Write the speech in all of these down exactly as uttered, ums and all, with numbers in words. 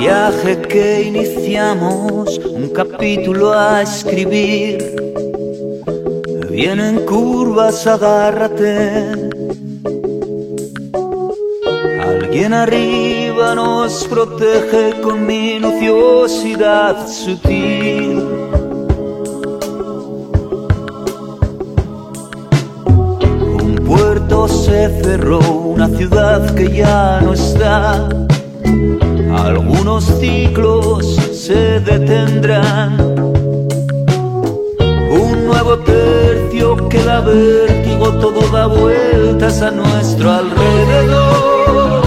Viaje que iniciamos, un capítulo a escribir. Vienen curvas, agárrate. Alguien arriba nos protege con minuciosidad sutil. Un puerto se cerró, una ciudad que ya no está. Algunos ciclos se detendrán. Un nuevo tercio que da vértigo, todo da vueltas a nuestro alrededor.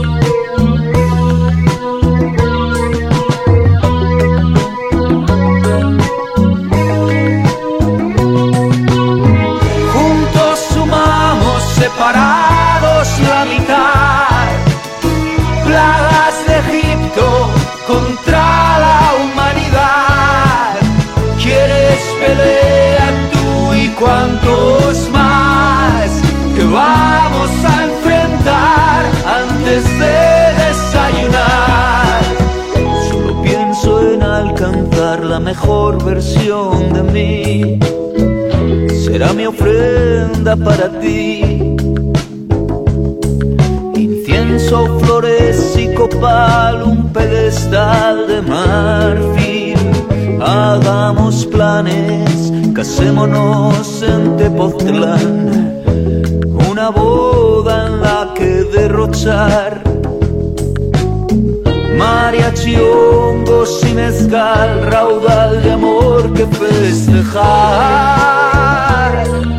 Juntos sumamos, separados la mitad. Plagas de Egipto contra la humanidad. ¿Quieres pelea tú y cuántos más que vamos a enfrentar antes de desayunar? Solo pienso en alcanzar la mejor versión de mí. Será mi ofrenda para ti. Incienso, flores y copal, un pedestal de marfil. Hagamos planes, casémonos en Tepoztlán, una boda en la que derrochar mariachi, hongos y mezcal, raudal de amor que festejar.